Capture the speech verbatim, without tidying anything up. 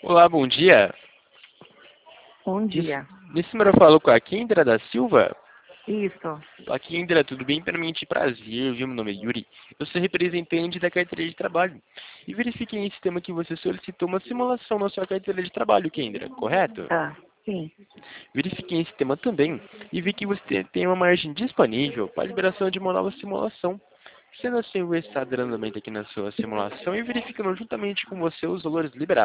Olá, bom dia. Bom Nesse, dia. nesse número eu falo com a Kendra da Silva. Isso. Olá, Kendra, tudo bem? Primeiramente, prazer, viu? Meu nome é Yuri. Eu sou representante da carteira de trabalho. E verifiquei em sistema que você solicitou uma simulação na sua carteira de trabalho, Kendra, correto? Ah, sim. Verifiquei em sistema também e vi que você tem uma margem disponível para a liberação de uma nova simulação. Sendo assim, eu vou estar dando andamento aqui na sua simulação e verificando juntamente com você os valores liberados.